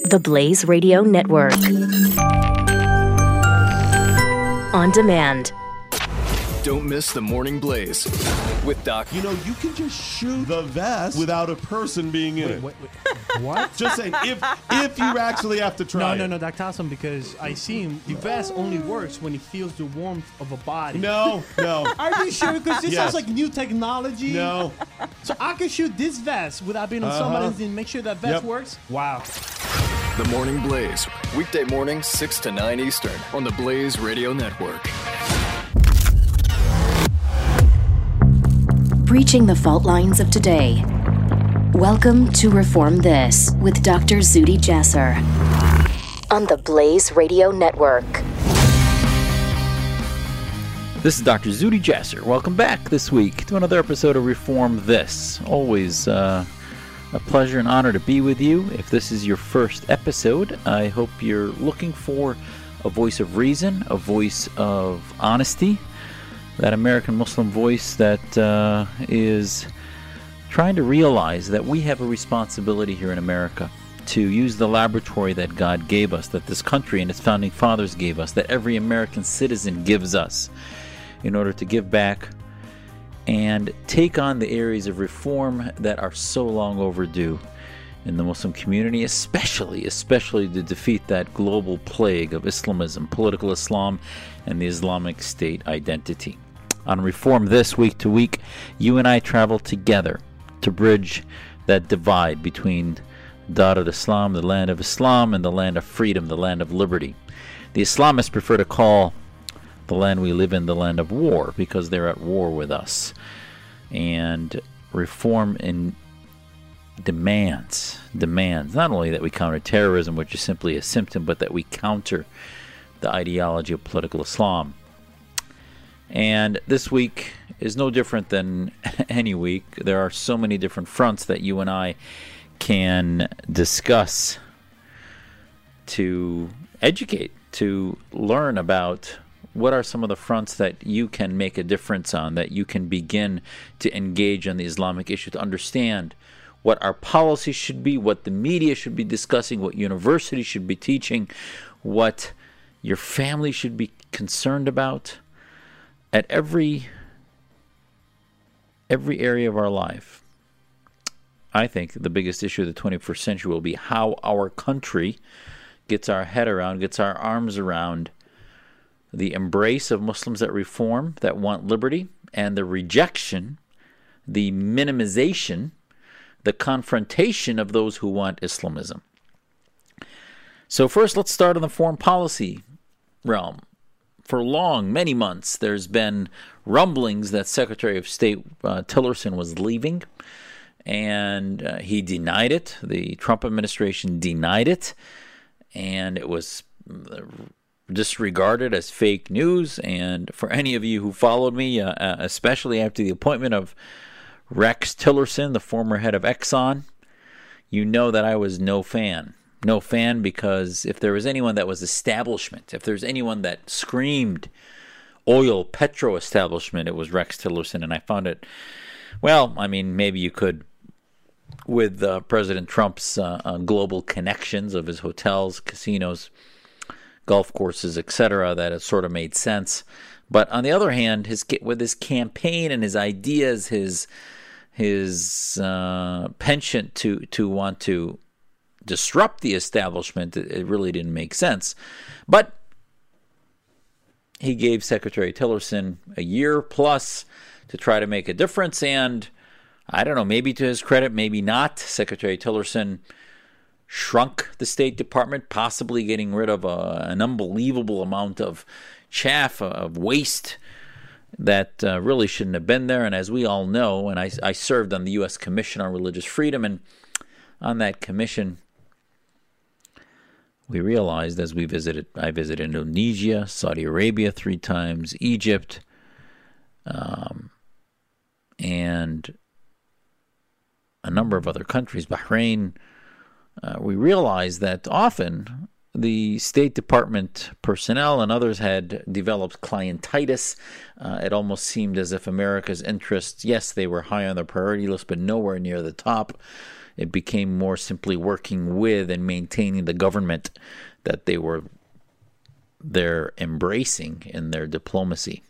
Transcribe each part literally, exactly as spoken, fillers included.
The Blaze Radio Network. On demand. Don't miss the Morning Blaze with Doc. You know, you can just shoot the vest without a person being in it. Wait, wait, wait. What? Just saying, if if you actually have to try No, no, it. no, Doctor Awesome, because I see him. The vest only works when he feels the warmth of a body. No, no, Are you sure? Because this Yes. sounds like new technology. no. So I can shoot this vest without being on Uh-huh. somebody's and make sure that vest Yep. works? Wow. The Morning Blaze, weekday mornings six to nine Eastern on the Blaze Radio Network. Breaching the fault lines of today. Welcome to Reform This with Doctor Zuhdi Jasser on the Blaze Radio Network. This is Doctor Zuhdi Jasser. Welcome back this week to another episode of Reform This. Always uh, a pleasure and honor to be with you. If this is your first episode, I hope you're looking for a voice of reason, a voice of honesty, that American Muslim voice that uh, is trying to realize that we have a responsibility here in America to use the laboratory that God gave us, that this country and its founding fathers gave us, that every American citizen gives us, in order to give back and take on the areas of reform that are so long overdue in the Muslim community, especially, especially to defeat that global plague of Islamism, political Islam, and the Islamic State identity. On Reform This, week to week, you and I travel together to bridge that divide between Dar al-Islam, the land of Islam, and the land of freedom, the land of liberty. The Islamists prefer to call the land we live in the land of war because they're at war with us. And reform in demands, demands not only that we counter terrorism, which is simply a symptom, but that we counter the ideology of political Islam. And this week is no different than any week. There are so many different fronts that you and I can discuss to educate, to learn about what are some of the fronts that you can make a difference on, that you can begin to engage on the Islamic issue, to understand what our policy should be, what the media should be discussing, what universities should be teaching, what your family should be concerned about. At every every area of our life, I think the biggest issue of the twenty-first century will be how our country gets our head around, gets our arms around the embrace of Muslims that reform, that want liberty, and the rejection, the minimization, the confrontation of those who want Islamism. So first, let's start on the foreign policy realm. For long, many months, there's been rumblings that Secretary of State uh, Tillerson was leaving, and uh, he denied it. The Trump administration denied it, and it was disregarded as fake news. And for any of you who followed me, uh, especially after the appointment of Rex Tillerson, the former head of Exxon, you know that I was no fan. No fan because if there was anyone that was establishment, if there's anyone that screamed oil, petro establishment, it was Rex Tillerson. And I found it, well, I mean, maybe you could, with uh, President Trump's uh, uh, global connections of his hotels, casinos, golf courses, et cetera, that it sort of made sense. But on the other hand, his with his campaign and his ideas, his his uh, penchant to to want to disrupt the establishment, it really didn't make sense. But he gave Secretary Tillerson a year plus to try to make a difference, and I don't know, maybe to his credit, maybe not. Secretary Tillerson shrunk the State Department, possibly getting rid of a, an unbelievable amount of chaff, of waste that uh, really shouldn't have been there. And as we all know, and I, I served on the U S Commission on Religious Freedom, and on that commission, we realized as we visited, I visited Indonesia, Saudi Arabia three times, Egypt, um, and a number of other countries, Bahrain. Uh, we realized that often the State Department personnel and others had developed clientitis. Uh, it almost seemed as if America's interests, yes, they were high on the priority list, but nowhere near the top. It became more simply working with and maintaining the government that they were they're embracing in their diplomacy.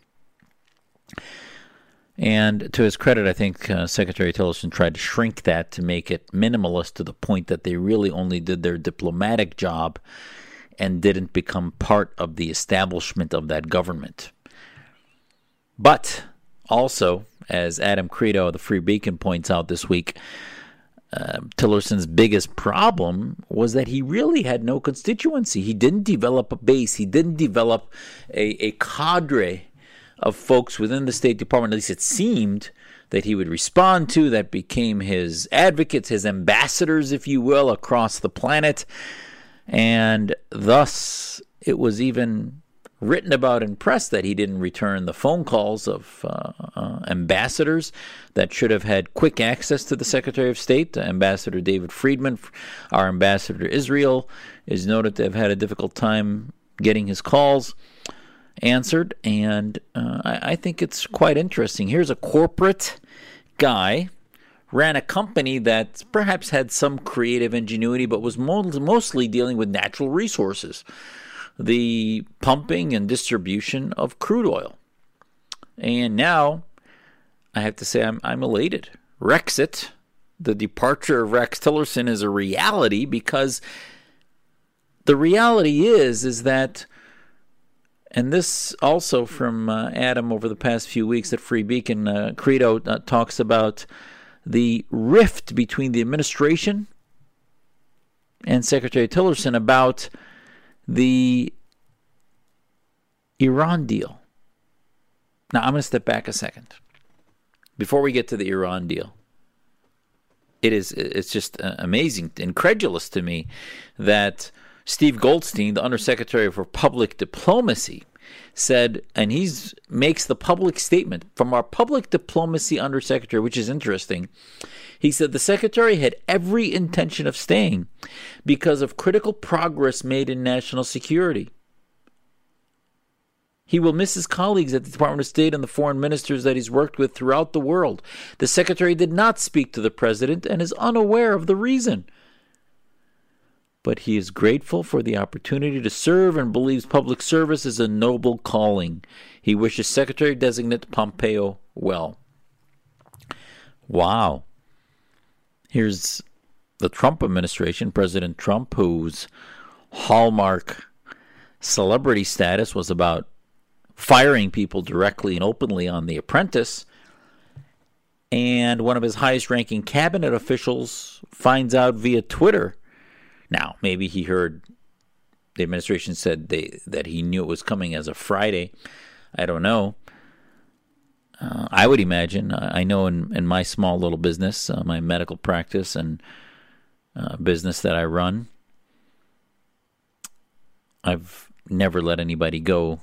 And to his credit, I think uh, Secretary Tillerson tried to shrink that to make it minimalist to the point that they really only did their diplomatic job and didn't become part of the establishment of that government. But also, as Adam Credo of the Free Beacon points out this week, uh, Tillerson's biggest problem was that he really had no constituency. He didn't develop a base. He didn't develop a, a cadre of folks within the State Department, at least it seemed, that he would respond to, that became his advocates, his ambassadors, if you will, across the planet. And thus, it was even written about in press that he didn't return the phone calls of uh, uh, ambassadors that should have had quick access to the Secretary of State. Ambassador David Friedman, our ambassador to Israel, is noted to have had a difficult time getting his calls answered, and uh, I, I think it's quite interesting. Here's a corporate guy, ran a company that perhaps had some creative ingenuity, but was mo- mostly dealing with natural resources, the pumping and distribution of crude oil. And now, I have to say, I'm, I'm elated. Rexit, the departure of Rex Tillerson, is a reality, because the reality is, is that, and this also from uh, Adam over the past few weeks at Free Beacon, uh, Credo uh, talks about the rift between the administration and Secretary Tillerson about the Iran deal. Now, I'm going to step back a second. Before we get to the Iran deal, it is it's just amazing, incredulous to me that Steve Goldstein, the Undersecretary for Public Diplomacy, said, and he makes the public statement from our Public Diplomacy Undersecretary, which is interesting. He said the Secretary had every intention of staying because of critical progress made in national security. He will miss his colleagues at the Department of State and the foreign ministers that he's worked with throughout the world. The Secretary did not speak to the President and is unaware of the reason. But he is grateful for the opportunity to serve and believes public service is a noble calling. He wishes Secretary-designate Pompeo well. Wow. Here's the Trump administration, President Trump, whose hallmark celebrity status was about firing people directly and openly on The Apprentice. And one of his highest-ranking cabinet officials finds out via Twitter. Now, maybe he heard the administration said they, that he knew it was coming as a Friday. I don't know. Uh, I would imagine. I know in, in my small little business, uh, my medical practice and uh, business that I run, I've never let anybody go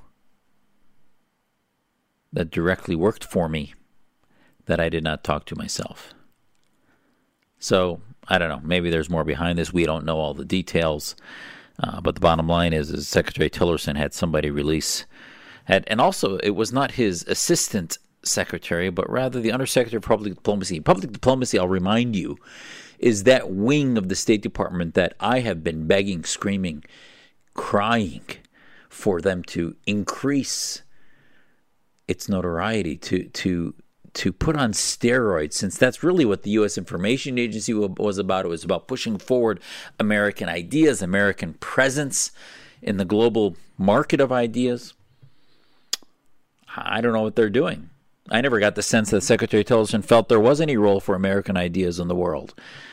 that directly worked for me that I did not talk to myself. So, I don't know. Maybe there's more behind this. We don't know all the details. Uh, but the bottom line is, is Secretary Tillerson had somebody release. Had, and also, it was not his assistant secretary, but rather the Undersecretary of Public Diplomacy. Public diplomacy, I'll remind you, is that wing of the State Department that I have been begging, screaming, crying for them to increase its notoriety, to to to put on steroids, since that's really what the U S Information Agency was about. It was about pushing forward American ideas, American presence in the global market of ideas. I don't know what they're doing. I never got the sense that Secretary Tillerson felt there was any role for American ideas in the world.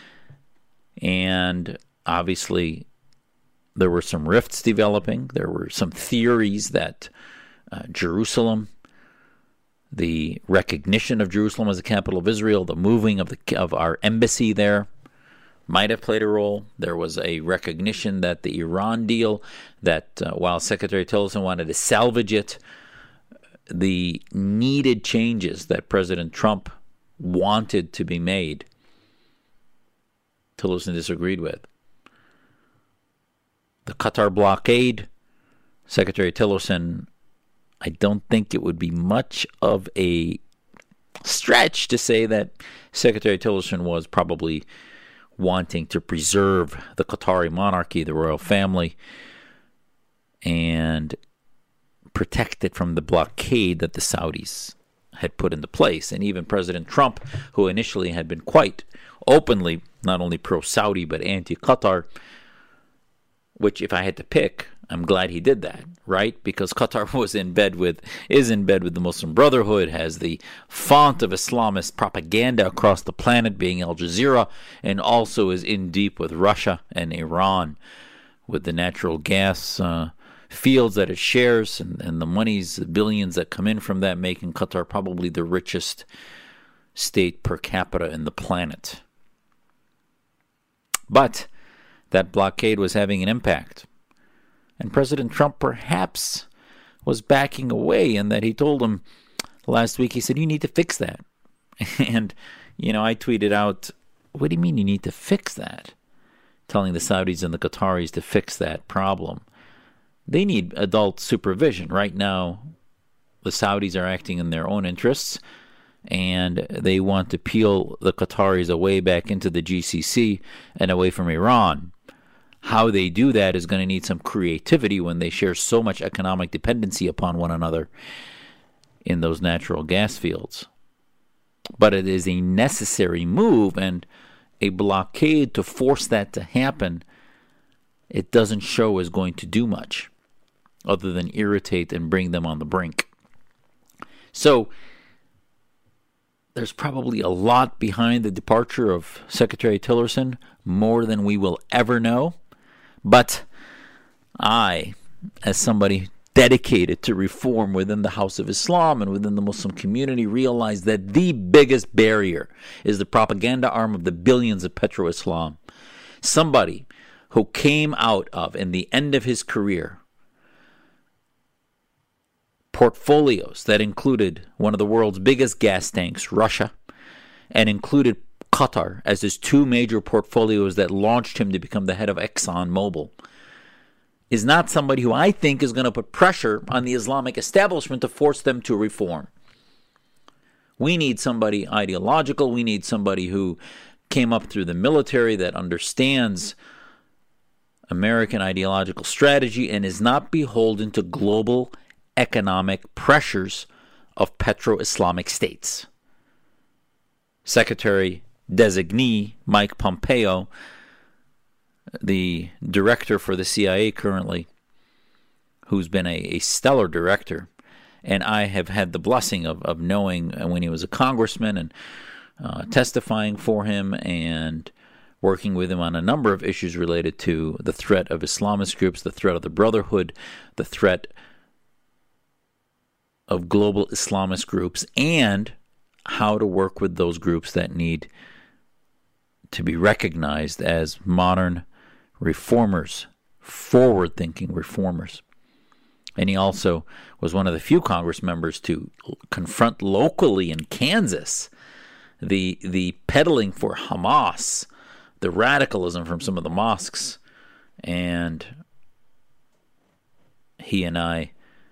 And obviously, there were some rifts developing. There were some theories that uh, Jerusalem, the recognition of Jerusalem as the capital of Israel, the moving of the of our embassy there, might have played a role. There was a recognition that the Iran deal, that uh, while Secretary Tillerson wanted to salvage it, the needed changes that President Trump wanted to be made, Tillerson disagreed with. The Qatar blockade, Secretary Tillerson, I don't think it would be much of a stretch to say that Secretary Tillerson was probably wanting to preserve the Qatari monarchy, the royal family, and protect it from the blockade that the Saudis had put into place. And even President Trump, who initially had been quite openly not only pro-Saudi but anti-Qatar, which if I had to pick, I'm glad he did that, right? Because Qatar was in bed with, is in bed with the Muslim Brotherhood, has the font of Islamist propaganda across the planet being Al Jazeera, and also is in deep with Russia and Iran with the natural gas uh, fields that it shares and, and the monies, the billions that come in from that, making Qatar probably the richest state per capita in the planet. But that blockade was having an impact. And President Trump perhaps was backing away, and that he told him last week, he said, you need to fix that. And, you know, I tweeted out, what do you mean you need to fix that? Telling the Saudis and the Qataris to fix that problem. They need adult supervision. Right now, the Saudis are acting in their own interests, and they want to peel the Qataris away back into the G C C and away from Iran. How they do that is going to need some creativity when they share so much economic dependency upon one another in those natural gas fields. But it is a necessary move, and a blockade to force that to happen, it doesn't show is going to do much other than irritate and bring them on the brink. So there's probably a lot behind the departure of Secretary Tillerson, more than we will ever know. But I, as somebody dedicated to reform within the House of Islam and within the Muslim community, realize that the biggest barrier is the propaganda arm of the billions of petro-Islam. Somebody who came out of, in the end of his career, portfolios that included one of the world's biggest gas tanks, Russia, and included Qatar as his two major portfolios that launched him to become the head of ExxonMobil, is not somebody who I think is going to put pressure on the Islamic establishment to force them to reform. We need somebody ideological. We need somebody who came up through the military, that understands American ideological strategy and is not beholden to global economic pressures of petro-Islamic states. Secretary Designee Mike Pompeo, the director for the C I A currently, who's been a, a stellar director, and I have had the blessing of, of knowing when he was a congressman and uh, testifying for him and working with him on a number of issues related to the threat of Islamist groups, the threat of the Brotherhood, the threat of global Islamist groups, and how to work with those groups that need to be recognized as modern reformers, forward-thinking reformers. And he also was one of the few Congress members to confront locally in Kansas the the peddling for Hamas, the radicalism from some of the mosques. And he and I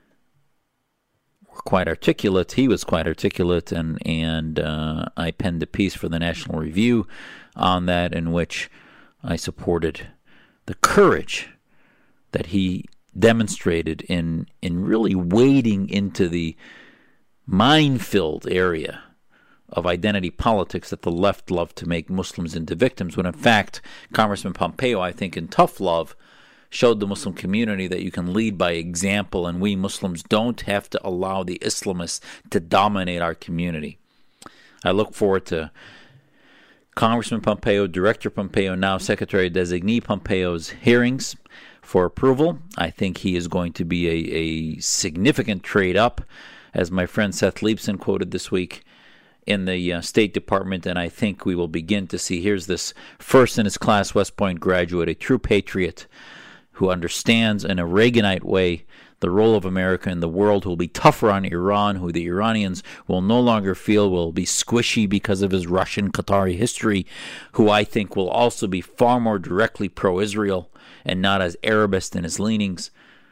were quite articulate. He was quite articulate, and, and uh, I penned a piece for the National Review on that, in which I supported the courage that he demonstrated in in really wading into the mine-filled area of identity politics that the left love to make Muslims into victims, when in fact Congressman Pompeo, I think in tough love, showed the Muslim community that you can lead by example, and we Muslims don't have to allow the Islamists to dominate our community. I look forward to Congressman Pompeo, Director Pompeo, now Secretary Designee Pompeo's hearings for approval. I think he is going to be a, a significant trade up, as my friend Seth Leibson quoted this week, in the uh, State Department, and I think we will begin to see, here's this first in his class West Point graduate, a true patriot who understands in a Reaganite way the role of America in the world, who will be tougher on Iran, who the Iranians will no longer feel will be squishy because of his Russian-Qatari history, who I think will also be far more directly pro-Israel and not as Arabist in his leanings.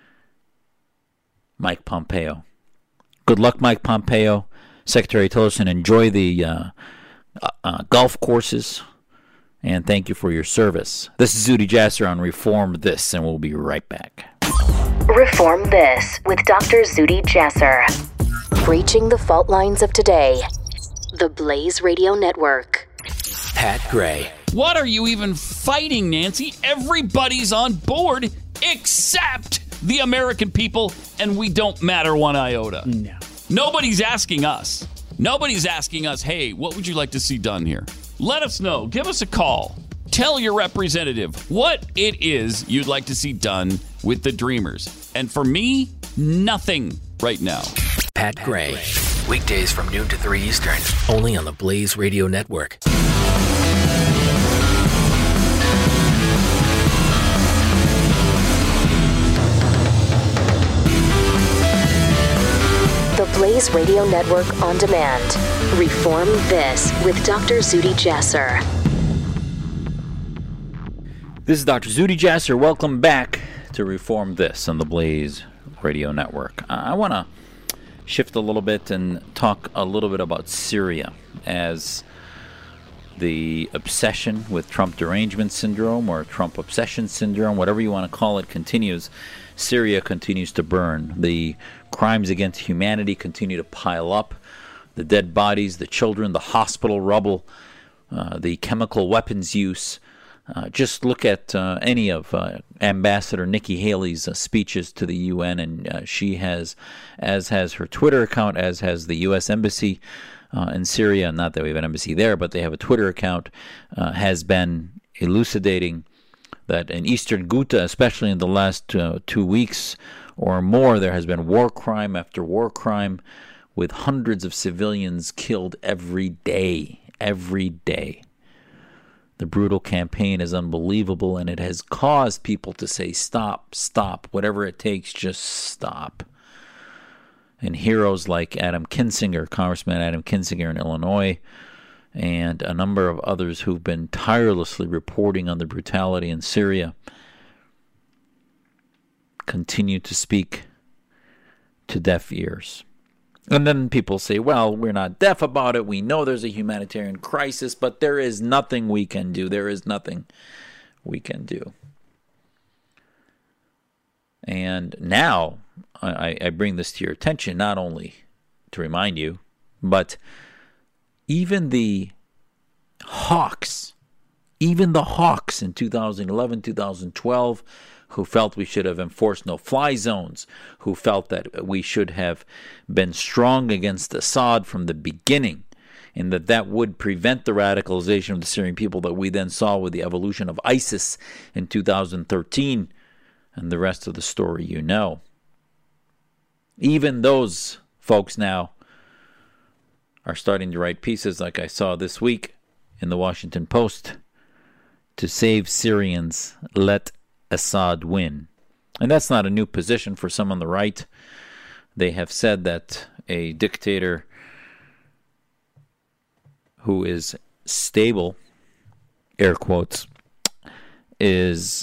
Mike Pompeo. Good luck, Mike Pompeo. Secretary Tillerson, enjoy the uh, uh, golf courses And thank you for your service. This is Zuhdi Jasser on Reform This, and we'll be right back. Reform This with Doctor Zuhdi Jasser. Breaching the fault lines of today. The Blaze Radio Network. Pat Gray. What are you even fighting, Nancy? Everybody's on board except the American people, and we don't matter one iota. No. Nobody's asking us. Nobody's asking us, hey, what would you like to see done here? Let us know. Give us a call. Tell your representative what it is you'd like to see done with the Dreamers. And for me, nothing right now. Pat Gray. Weekdays from noon to three Eastern. Only on the Blaze Radio Network. The Blaze Radio Network on demand. Reform This with Doctor Zuhdi Jasser. This is Doctor Zuhdi Jasser. Welcome back to Reform This on the Blaze Radio Network. I want to shift a little bit and talk a little bit about Syria, as the obsession with Trump derangement syndrome or Trump obsession syndrome, whatever you want to call it, continues. Syria continues to burn. The crimes against humanity continue to pile up. The dead bodies, the children, the hospital rubble, uh, the chemical weapons use. Uh, just look at uh, any of uh, Ambassador Nikki Haley's uh, speeches to the U N, and uh, she has, as has her Twitter account, as has the U S Embassy uh, in Syria, not that we have an embassy there, but they have a Twitter account, uh, has been elucidating that in eastern Ghouta, especially in the last uh, two weeks or more, there has been war crime after war crime with hundreds of civilians killed every day, every day. The brutal campaign is unbelievable, and it has caused people to say, stop, stop, whatever it takes, just stop. And heroes like Adam Kinzinger, Congressman Adam Kinzinger in Illinois, and a number of others who've been tirelessly reporting on the brutality in Syria, continue to speak to deaf ears. And then people say, well, we're not deaf about it. We know there's a humanitarian crisis, but there is nothing we can do. There is nothing we can do. And now I, I bring this to your attention, not only to remind you, but even the hawks, even the hawks in two thousand eleven, two thousand twelve, who felt we should have enforced no-fly zones, who felt that we should have been strong against Assad from the beginning, and that that would prevent the radicalization of the Syrian people that we then saw with the evolution of ISIS in two thousand thirteen, and the rest of the story you know. Even those folks now are starting to write pieces like I saw this week in the Washington Post, to save Syrians, let Assad win. And that's not a new position for some on the right. They have said that a dictator who is stable, air quotes, is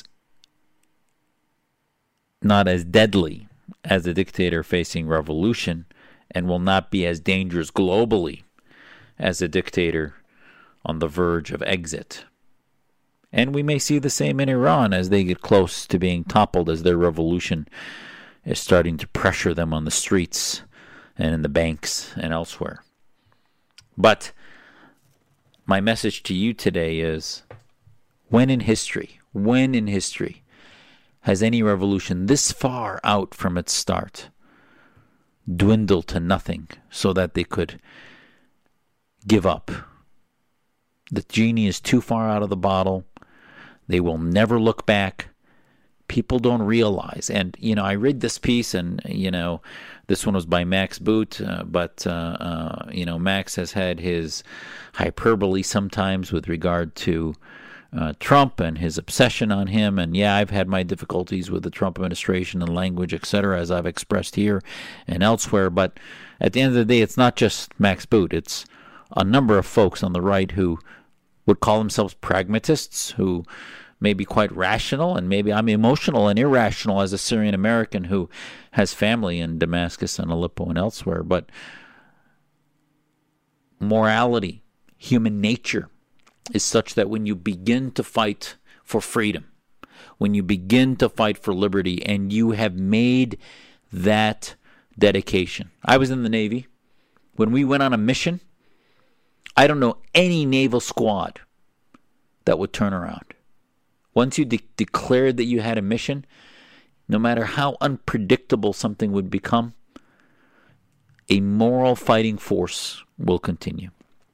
not as deadly as a dictator facing revolution, and will not be as dangerous globally as a dictator on the verge of exit. And we may see the same in Iran as they get close to being toppled, as their revolution is starting to pressure them on the streets and in the banks and elsewhere. But my message to you today is, when in history, when in history has any revolution this far out from its start dwindled to nothing so that they could give up? The genie is too far out of the bottle. They will never look back. People don't realize. And, you know, I read this piece, and, you know, this one was by Max Boot, uh, but, uh, uh, you know, Max has had his hyperbole sometimes with regard to uh, Trump and his obsession on him. And, yeah, I've had my difficulties with the Trump administration and language, et cetera, as I've expressed here and elsewhere. But at the end of the day, it's not just Max Boot. It's a number of folks on the right who would call themselves pragmatists, who may be quite rational, and maybe I'm emotional and irrational as a Syrian American who has family in Damascus and Aleppo and elsewhere. But morality, human nature, is such that when you begin to fight for freedom, when you begin to fight for liberty, and you have made that dedication. I was in the Navy. When we went on a mission, I don't know any naval squad that would turn around. Once you de- declared that you had a mission, no matter how unpredictable something would become, a moral fighting force will continue.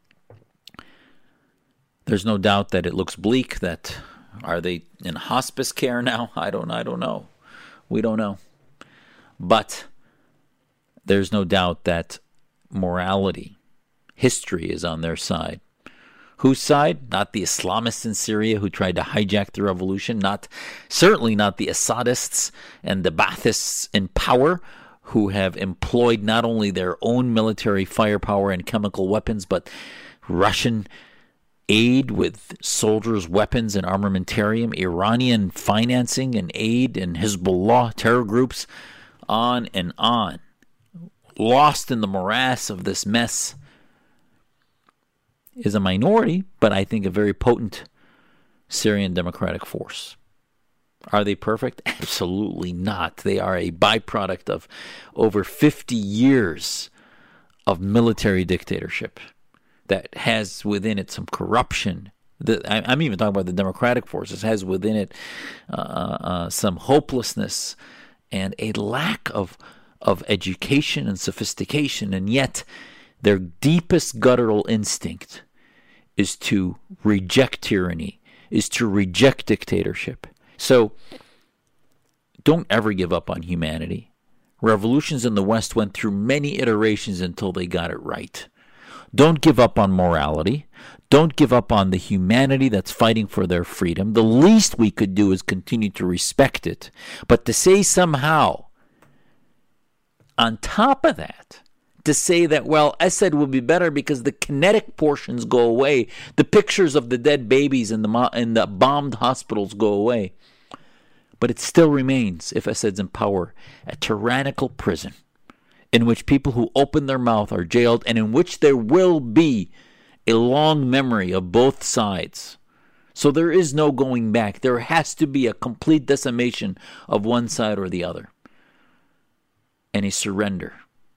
There's no doubt that it looks bleak. That are they in hospice care now? I don't. I don't know. We don't know. But there's no doubt that morality, history is on their side. Whose side? Not the Islamists in Syria who tried to hijack the revolution. Not certainly not the Assadists and the Baathists in power, who have employed not only their own military firepower and chemical weapons, but Russian aid with soldiers, weapons, and armamentarium, Iranian financing and aid, and Hezbollah terror groups, on and on. Lost in the morass of this mess is a minority, but I think a very potent Syrian democratic force. Are they perfect? Absolutely not. They are a byproduct of over fifty years of military dictatorship that has within it some corruption. The, I, I'm even talking about the democratic forces, has within it uh, uh, some hopelessness and a lack of of education and sophistication, and yet their deepest guttural instinct is to reject tyranny, is to reject dictatorship. So don't ever give up on humanity. Revolutions in the West went through many iterations until they got it right. Don't give up on morality. Don't give up on the humanity that's fighting for their freedom. The least we could do is continue to respect it. But to say somehow, on top of that, to say that, well, Assad will be better because the kinetic portions go away, the pictures of the dead babies in the mo- in the bombed hospitals go away. But it still remains, if Assad's in power, a tyrannical prison in which people who open their mouth are jailed, and in which there will be a long memory of both sides. So there is no going back. There has to be a complete decimation of one side or the other, and a surrender.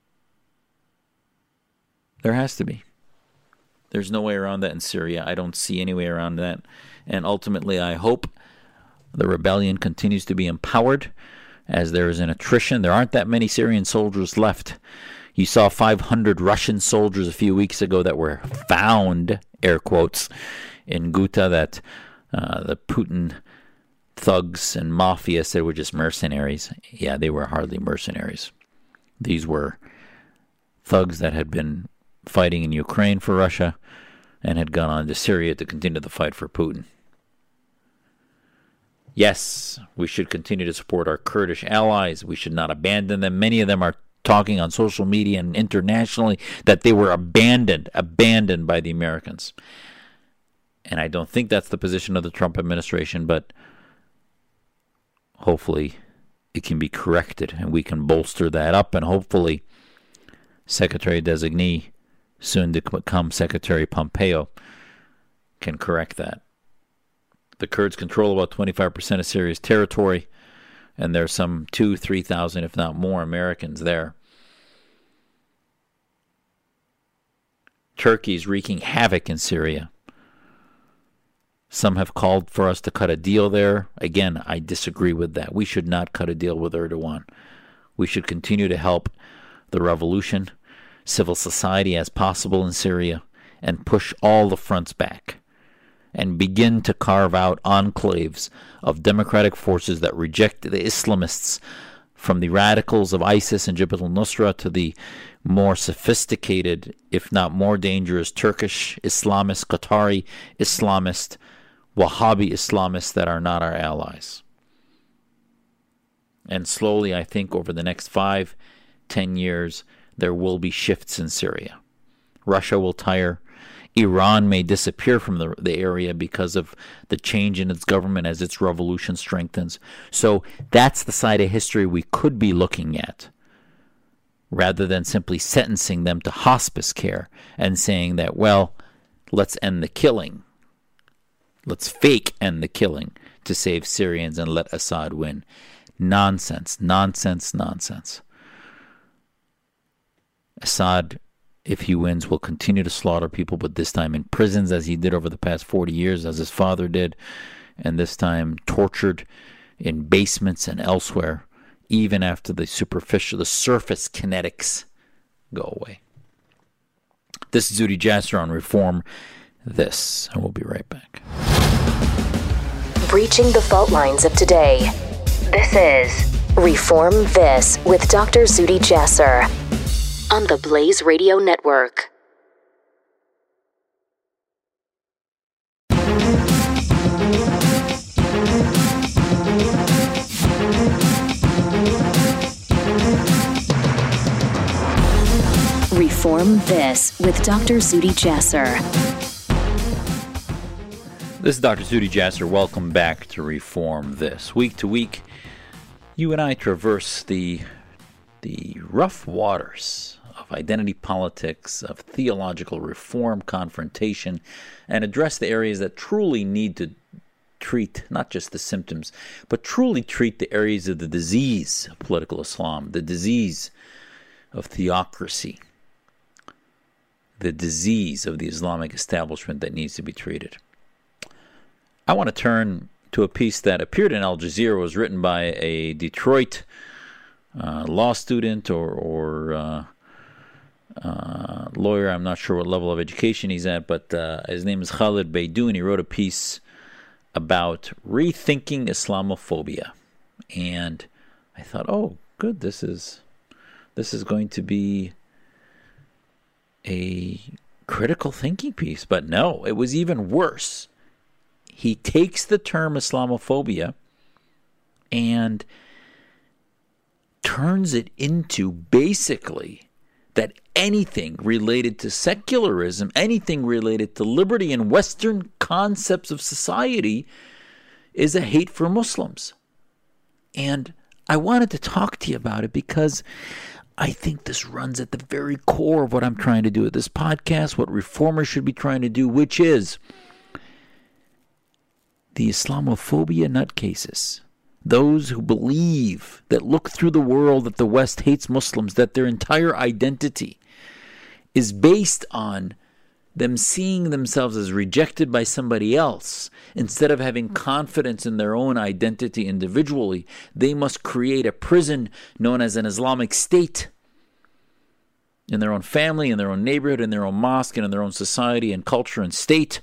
There has to be. There's no way around that in Syria. I don't see any way around that. And ultimately, I hope the rebellion continues to be empowered, as there is an attrition. There aren't that many Syrian soldiers left. You saw five hundred Russian soldiers a few weeks ago that were found, air quotes, in Ghouta, that uh, the Putin thugs and mafia said were just mercenaries. Yeah, they were hardly mercenaries. These were thugs that had been fighting in Ukraine for Russia and had gone on to Syria to continue the fight for Putin. Yes, we should continue to support our Kurdish allies. We should not abandon them. Many of them are talking on social media and internationally that they were abandoned, abandoned by the Americans. And I don't think that's the position of the Trump administration, but hopefully it can be corrected and we can bolster that up, and hopefully Secretary-designee, soon to become Secretary Pompeo, can correct that. The Kurds control about twenty-five percent of Syria's territory, and there's some two, three thousand, if not more, Americans there. Turkey's wreaking havoc in Syria. Some have called for us to cut a deal there. Again, I disagree with that. We should not cut a deal with Erdogan. We should continue to help the revolution, civil society as possible in Syria, and push all the fronts back, and begin to carve out enclaves of democratic forces that reject the Islamists, from the radicals of ISIS and Jabhat al-Nusra to the more sophisticated, if not more dangerous, Turkish Islamist, Qatari Islamist, Wahhabi Islamists that are not our allies. And slowly, I think, over the next five, ten years, there will be shifts in Syria. Russia will tire. Iran may disappear from the, the area because of the change in its government as its revolution strengthens. So that's the side of history we could be looking at, rather than simply sentencing them to hospice care and saying that, well, let's end the killing. Let's fake end the killing to save Syrians and let Assad win. Nonsense, nonsense, nonsense. Assad, if he wins, will continue to slaughter people, but this time in prisons as he did over the past forty years, as his father did, and this time tortured in basements and elsewhere, even after the superficial, the surface kinetics go away. This is Zuhdi Jasser on Reform This, and we'll be right back. Breaching the fault lines of today. This is Reform This with Doctor Zuhdi Jasser on the Blaze Radio Network. Reform This with Doctor Zuhdi Jasser. This is Doctor Zuhdi Jasser. Welcome back to Reform This. Week to week, you and I traverse the the rough waters of identity politics, of theological reform, confrontation, and address the areas that truly need to treat not just the symptoms, but truly treat the areas of the disease of political Islam, the disease of theocracy, the disease of the Islamic establishment that needs to be treated. I want to turn to a piece that appeared in Al Jazeera, was written by a Detroit uh, law student or, or uh, uh, lawyer. I'm not sure what level of education he's at, but uh, his name is Khalid Beydoun. He wrote a piece about rethinking Islamophobia. And I thought, oh, good, this is this is going to be a critical thinking piece. But no, it was even worse. He takes the term Islamophobia and turns it into basically that anything related to secularism, anything related to liberty and Western concepts of society is a hate for Muslims. And I wanted to talk to you about it because I think this runs at the very core of what I'm trying to do at this podcast, what reformers should be trying to do, which is the Islamophobia nutcases, those who believe, that look through the world that the West hates Muslims, that their entire identity is based on them seeing themselves as rejected by somebody else. Instead of having confidence in their own identity individually, they must create a prison known as an Islamic State in their own family, in their own neighborhood, in their own mosque, and in their own society and culture and state,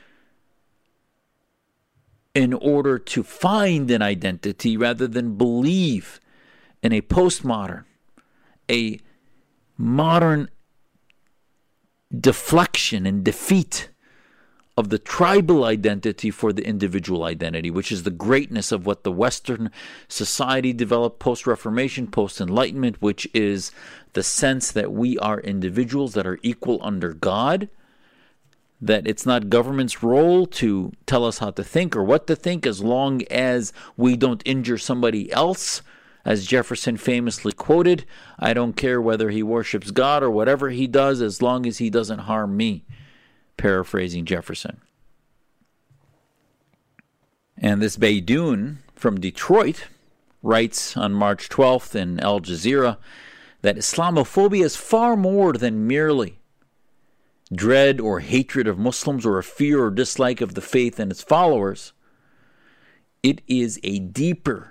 in order to find an identity rather than believe in a postmodern, a modern deflection and defeat of the tribal identity for the individual identity, which is the greatness of what the Western society developed post-Reformation, post-Enlightenment, which is the sense that we are individuals that are equal under God, that it's not government's role to tell us how to think or what to think as long as we don't injure somebody else. As Jefferson famously quoted, I don't care whether he worships God or whatever he does as long as he doesn't harm me. Paraphrasing Jefferson. And this Beydoun from Detroit writes on March twelfth in Al Jazeera that Islamophobia is far more than merely dread or hatred of Muslims or a fear or dislike of the faith and its followers. It is a deeper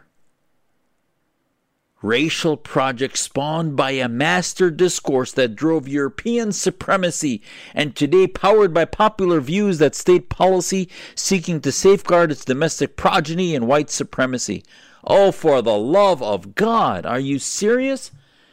racial project spawned by a master discourse that drove European supremacy and today powered by popular views that state policy seeking to safeguard its domestic progeny and white supremacy. Oh, for the love of God, are you serious?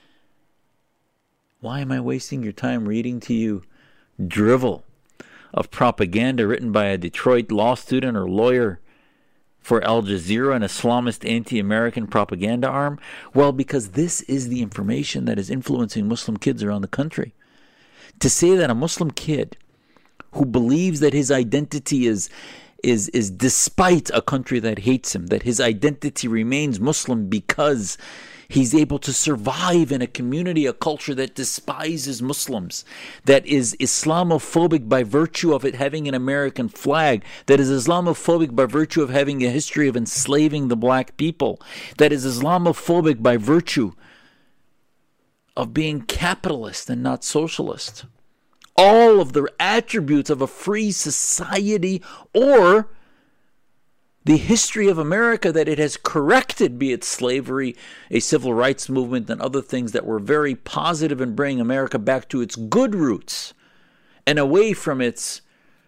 Why am I wasting your time reading to you drivel of propaganda written by a Detroit law student or lawyer for Al Jazeera, an Islamist anti-American propaganda arm? Well, because this is the information that is influencing Muslim kids around the country. To say that a Muslim kid who believes that his identity is is is despite a country that hates him, that his identity remains Muslim because he's able to survive in a community, a culture that despises Muslims, that is Islamophobic by virtue of it having an American flag, that is Islamophobic by virtue of having a history of enslaving the black people, that is Islamophobic by virtue of being capitalist and not socialist. All of the attributes of a free society, or the history of America that it has corrected, be it slavery, a civil rights movement, and other things that were very positive in bringing America back to its good roots and away from its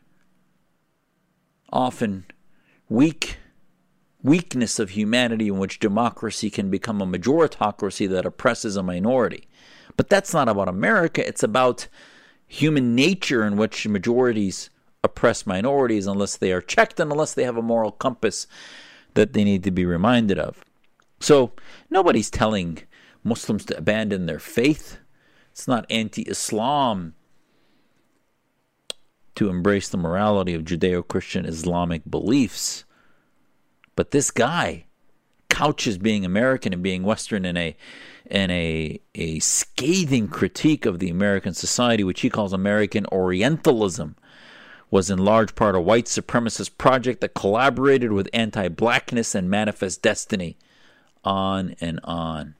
often weak weakness of humanity, in which democracy can become a majoritocracy that oppresses a minority. But that's not about America. It's about human nature, in which majorities oppress minorities unless they are checked and unless they have a moral compass that they need to be reminded of. So nobody's telling Muslims to abandon their faith. It's not anti-Islam to embrace the morality of Judeo-Christian Islamic beliefs. But this guy couches being American and being Western in a in a a scathing critique of the American society, which he calls American Orientalism, was in large part a white supremacist project that collaborated with anti-blackness and manifest destiny. On and on.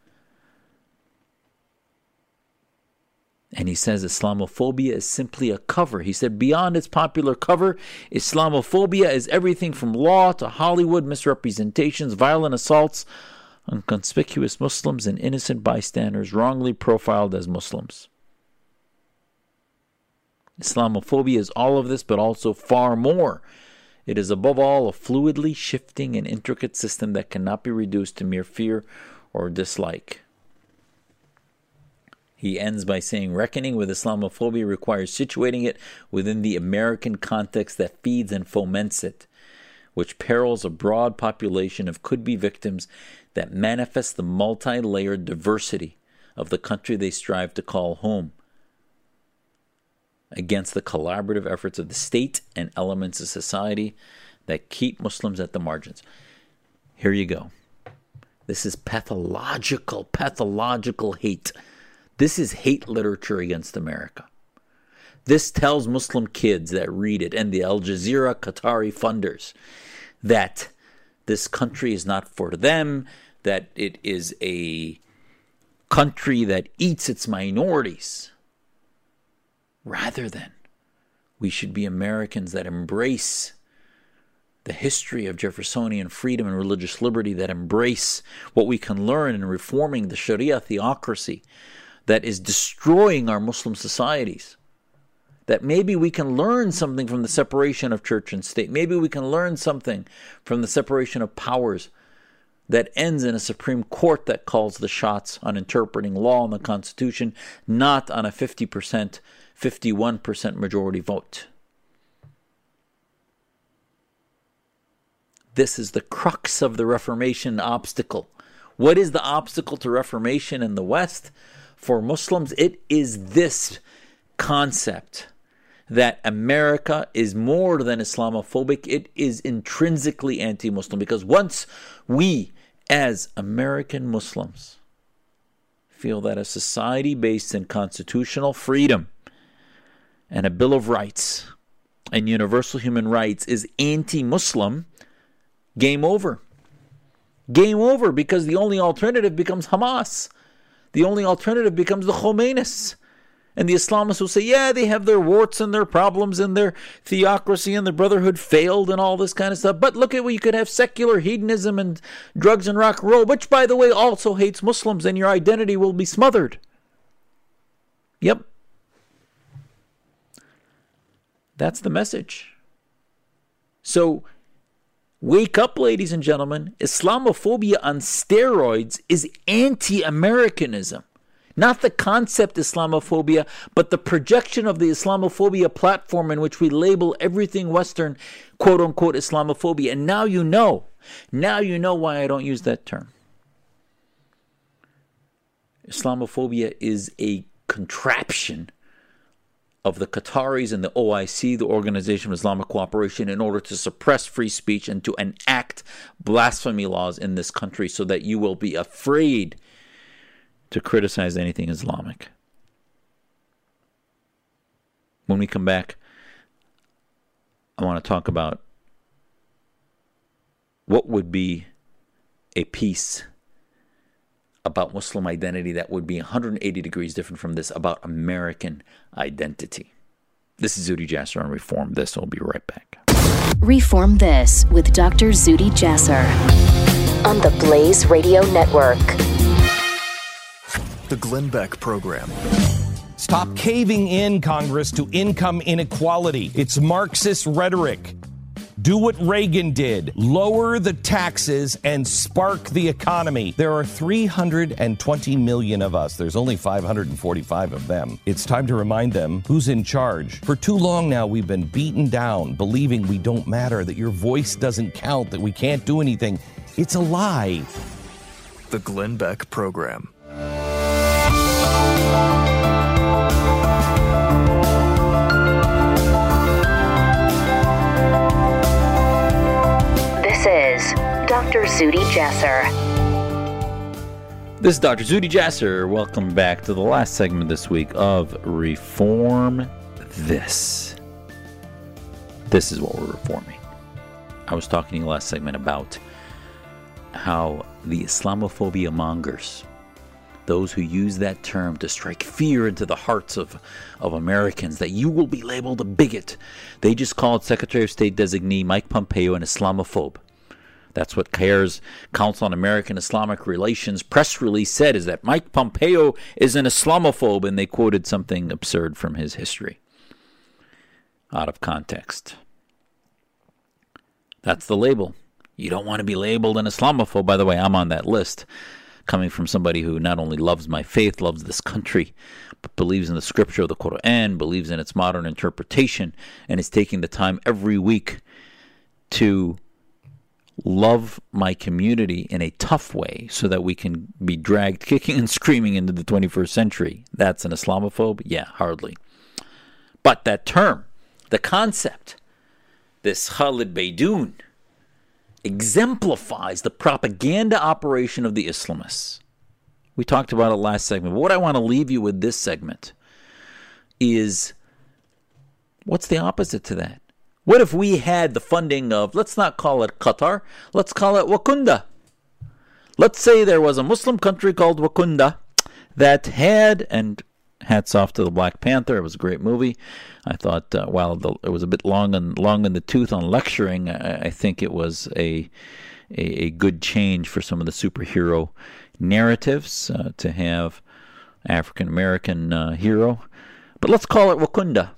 And he says Islamophobia is simply a cover. He said beyond its popular cover, Islamophobia is everything from law to Hollywood misrepresentations, violent assaults on conspicuous Muslims and innocent bystanders wrongly profiled as Muslims. Islamophobia is all of this, but also far more. It is above all a fluidly shifting and intricate system that cannot be reduced to mere fear or dislike. He ends by saying, reckoning with Islamophobia requires situating it within the American context that feeds and foments it, which perils a broad population of could-be victims that manifest the multi-layered diversity of the country they strive to call home, against the collaborative efforts of the state and elements of society that keep Muslims at the margins. Here you go. This is pathological, pathological hate. This is hate literature against America. This tells Muslim kids that read it, and the Al Jazeera Qatari funders, that this country is not for them, that it is a country that eats its minorities, rather than we should be Americans that embrace the history of Jeffersonian freedom and religious liberty, that embrace what we can learn in reforming the Sharia theocracy that is destroying our Muslim societies. That maybe we can learn something from the separation of church and state. Maybe we can learn something from the separation of powers that ends in a Supreme Court that calls the shots on interpreting law and the Constitution, not on a fifty percent, fifty-one percent majority vote. This is the crux of the Reformation obstacle. What is the obstacle to Reformation in the West? For Muslims, it is this concept that America is more than Islamophobic. It is intrinsically anti-Muslim, because once we, as American Muslims, feel that a society based in constitutional freedom and a Bill of Rights and universal human rights is anti-Muslim, game over. Game over, because the only alternative becomes Hamas. The only alternative becomes the Khomeinis. And the Islamists will say, yeah, they have their warts and their problems and their theocracy and their brotherhood failed and all this kind of stuff. But look at what you could have: secular hedonism and drugs and rock and roll, which, by the way, also hates Muslims, and your identity will be smothered. Yep. That's the message. So, wake up, ladies and gentlemen. Islamophobia on steroids is anti-Americanism. Not the concept Islamophobia, but the projection of the Islamophobia platform in which we label everything Western, quote-unquote, Islamophobia. And now you know. Now you know why I don't use that term. Islamophobia is a contraption of the Qataris and the O I C, the Organization of Islamic Cooperation, in order to suppress free speech and to enact blasphemy laws in this country so that you will be afraid to criticize anything Islamic. When we come back, I want to talk about what would be a piece about Muslim identity that would be one hundred eighty degrees different from this, about American identity. This is Zuhdi Jasser on Reform This. I'll be right back. Reform This with Doctor Zuhdi Jasser on the Blaze Radio Network. The Glenn Beck Program. Stop caving in, Congress, to income inequality. It's Marxist rhetoric. Do what Reagan did. Lower the taxes and spark the economy. There are three hundred twenty million of us. There's only five hundred forty-five of them. It's time to remind them who's in charge. For too long now, we've been beaten down, believing we don't matter, that your voice doesn't count, that we can't do anything. It's a lie. The Glenn Beck Program. This is Doctor Zuhdi Jasser. This is Doctor Zuhdi Jasser. Welcome back to the last segment this week of Reform This. This is what we're reforming. I was talking in the last segment about how the Islamophobia mongers, those who use that term to strike fear into the hearts of, of Americans, that you will be labeled a bigot. They just called Secretary of State designee Mike Pompeo an Islamophobe. That's what C A I R's Council on American Islamic Relations press release said, is that Mike Pompeo is an Islamophobe, and they quoted something absurd from his history out of context. That's the label. You don't want to be labeled an Islamophobe. By the way, I'm on that list, coming from somebody who not only loves my faith, loves this country, but believes in the scripture of the Quran, believes in its modern interpretation, and is taking the time every week to love my community in a tough way so that we can be dragged kicking and screaming into the twenty-first century. That's an Islamophobe? Yeah, hardly. But that term, the concept, this Khalid Beydoun, exemplifies the propaganda operation of the Islamists. We talked about it last segment. But what I want to leave you with this segment is, what's the opposite to that? What if we had the funding of, let's not call it Qatar, let's call it Wakanda. Let's say there was a Muslim country called Wakanda that had, and hats off to the Black Panther, it was a great movie. I thought, uh, while the, it was a bit long and long in the tooth on lecturing, I, I think it was a, a a good change for some of the superhero narratives uh, to have African American uh, hero. But let's call it Wakanda.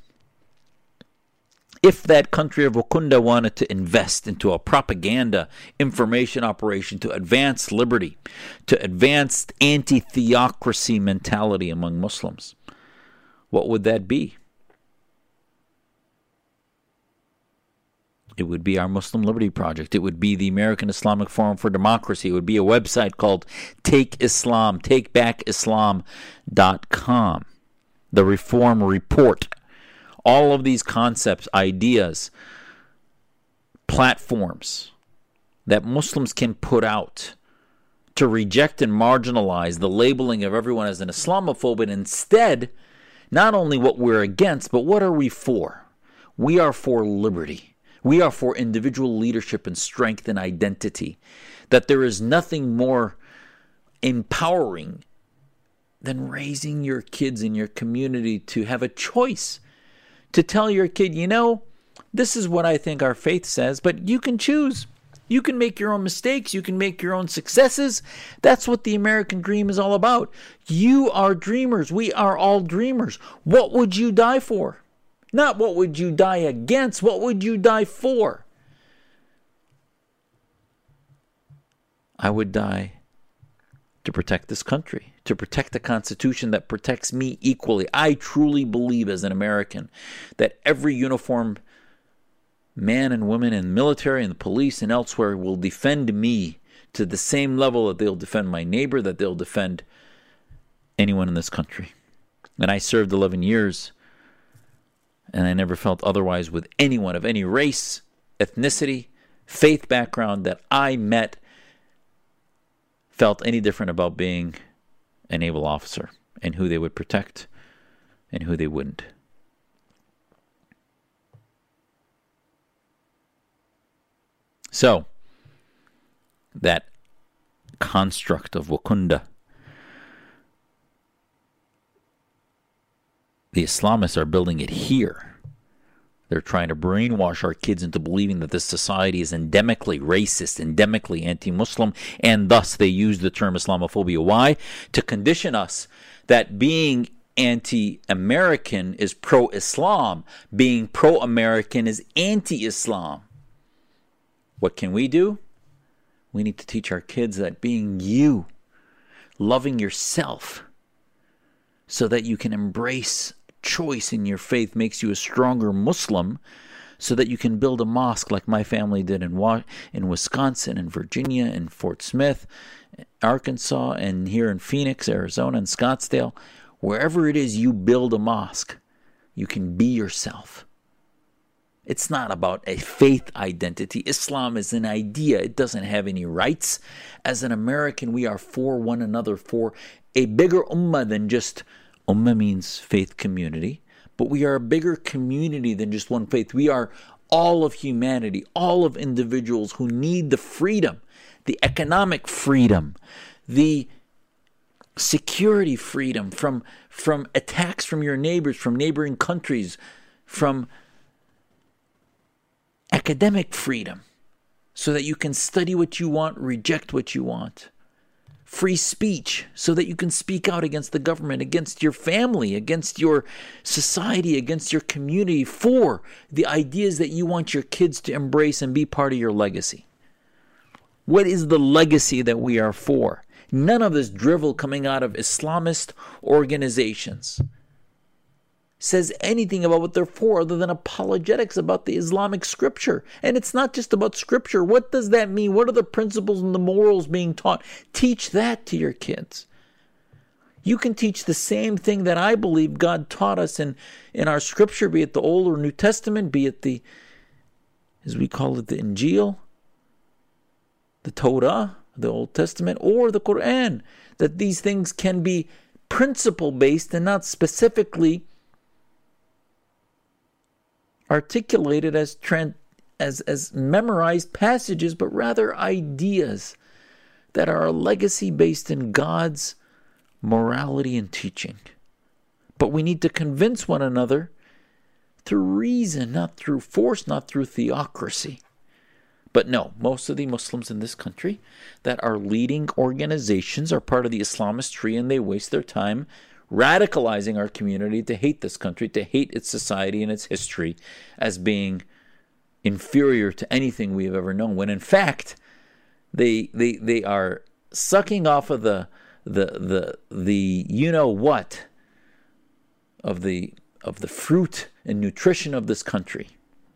If that country of Wakanda wanted to invest into a propaganda information operation to advance liberty, to advance anti-theocracy mentality among Muslims, what would that be? It would be our Muslim Liberty Project. It would be the American Islamic Forum for Democracy. It would be a website called Take Islam, take back islam dot com. The Reform Report. All of these concepts, ideas, platforms that Muslims can put out to reject and marginalize the labeling of everyone as an Islamophobe, and instead, not only what we're against, but what are we for? We are for liberty. We are for individual leadership and strength and identity. That there is nothing more empowering than raising your kids in your community to have a choice. To tell your kid, you know, this is what I think our faith says, but you can choose. You can make your own mistakes. You can make your own successes. That's what the American dream is all about. You are dreamers. We are all dreamers. What would you die for? Not what would you die against. What would you die for? I would die to protect this country, to protect the Constitution that protects me equally. I truly believe as an American that every uniformed man and woman in the military and the police and elsewhere will defend me to the same level that they'll defend my neighbor, that they'll defend anyone in this country. And I served eleven years And I never felt otherwise with anyone of any race, ethnicity, faith background that I met felt any different about being a naval officer and who they would protect and who they wouldn't. So, that construct of Wakanda, the Islamists are building it here. They're trying to brainwash our kids into believing that this society is endemically racist, endemically anti-Muslim, and thus they use the term Islamophobia. Why? To condition us that being anti-American is pro-Islam, being pro-American is anti-Islam. What can we do? We need to teach our kids that being you, loving yourself, so that you can embrace choice in your faith makes you a stronger Muslim, so that you can build a mosque like my family did in Wa- in Wisconsin, in Virginia, in Fort Smith, Arkansas, and here in Phoenix, Arizona, and Scottsdale. Wherever it is you build a mosque, you can be yourself. It's not about a faith identity. Islam is an idea. It doesn't have any rights. As an American, we are for one another, for a bigger ummah than just ummah means faith community, but we are a bigger community than just one faith. We are all of humanity, all of individuals who need the freedom, the economic freedom, the security freedom from, from attacks from your neighbors, from neighboring countries, from academic freedom, so that you can study what you want, reject what you want. Free speech, so that you can speak out against the government, against your family, against your society, against your community, for the ideas that you want your kids to embrace and be part of your legacy. What is the legacy that we are for? None of this drivel coming out of Islamist organizations says anything about what they're for other than apologetics about the Islamic scripture. And it's not just about scripture. What does that mean? What are the principles and the morals being taught? Teach that to your kids. You can teach the same thing that I believe God taught us in, in our scripture, be it the Old or New Testament, be it the, as we call it, the Injil, the Torah, the Old Testament, or the Quran, that these things can be principle-based and not specifically articulated as trans, as as memorized passages, but rather ideas that are a legacy based in God's morality and teaching. But we need to convince one another through reason, not through force, not through theocracy. But no, most of the Muslims in this country that are leading organizations are part of the Islamist tree, and they waste their time radicalizing our community to hate this country, to hate its society and its history as being inferior to anything we have ever known, when in fact they they they are sucking off of the the the the you know what of the of the fruit and nutrition of this country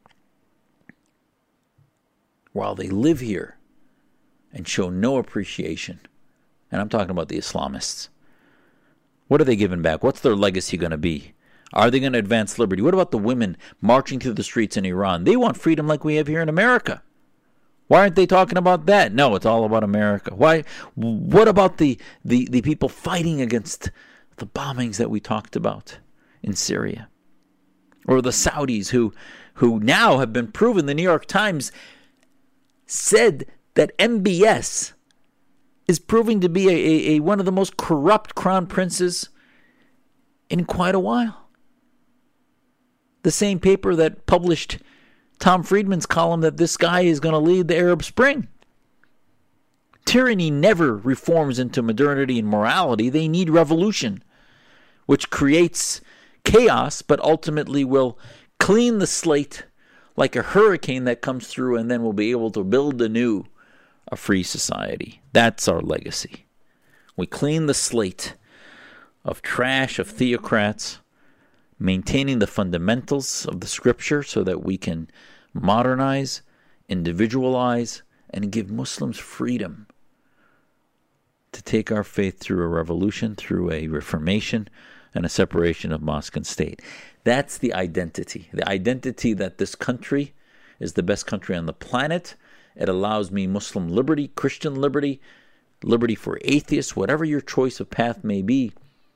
while they live here and show no appreciation. And I'm talking about the Islamists. What are they giving back? What's their legacy going to be? Are they going to advance liberty? What about the women marching through the streets in Iran? They want freedom like we have here in America. Why aren't they talking about that? No, it's all about America. Why? What about the, the, the people fighting against the bombings that we talked about in Syria? Or the Saudis who, who now have been proven, the New York Times said that M B S is proving to be a, a, a one of the most corrupt crown princes in quite a while. The same paper that published Tom Friedman's column that this guy is going to lead the Arab Spring. Tyranny never reforms into modernity and morality. They need revolution, which creates chaos, but ultimately will clean the slate like a hurricane that comes through, and then we'll be able to build anew a free society. That's our legacy. We clean the slate of trash, of theocrats, maintaining the fundamentals of the scripture so that we can modernize, individualize, and give Muslims freedom to take our faith through a revolution, through a reformation, and a separation of mosque and state. That's the identity. The identity that this country is the best country on the planet. It allows me Muslim liberty, Christian liberty, liberty for atheists, whatever your choice of path may be.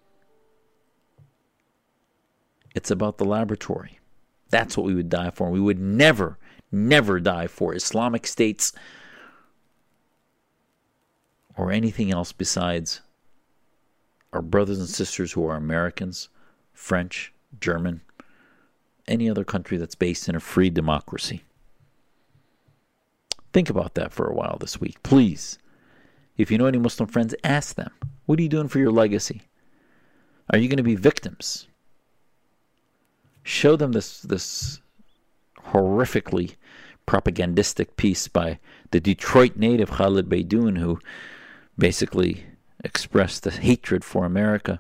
It's about the laboratory. That's what we would die for. We would never, never die for Islamic states or anything else besides our brothers and sisters who are Americans, French, German, any other country that's based in a free democracy. Think about that for a while this week, please. If you know any Muslim friends, ask them, what are you doing for your legacy? Are you going to be victims? Show them this this horrifically propagandistic piece by the Detroit native Khalid Beydoun, who basically expressed the hatred for America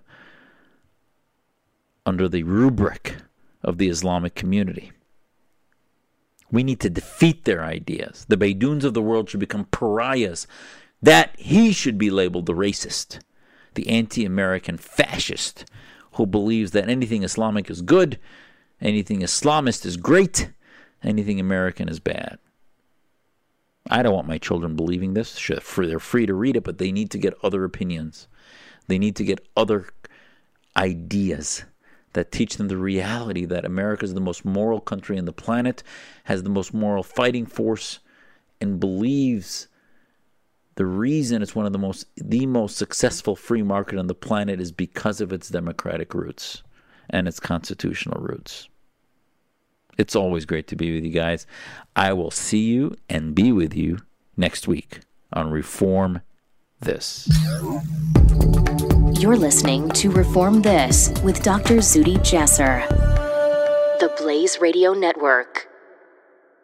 under the rubric of the Islamic community. We need to defeat their ideas. The Beydouns of the world should become pariahs. That he should be labeled the racist, the anti-American fascist who believes that anything Islamic is good, anything Islamist is great, anything American is bad. I don't want my children believing this. They're free to read it, but they need to get other opinions. They need to get other ideas that teach them the reality that America is the most moral country on the planet, has the most moral fighting force, and believes the reason it's one of the most the most successful free market on the planet is because of its democratic roots and its constitutional roots. It's always great to be with you guys. I will see you and be with you next week on Reform This. You're listening to Reform This with Doctor Zuhdi Jasser. The Blaze Radio Network.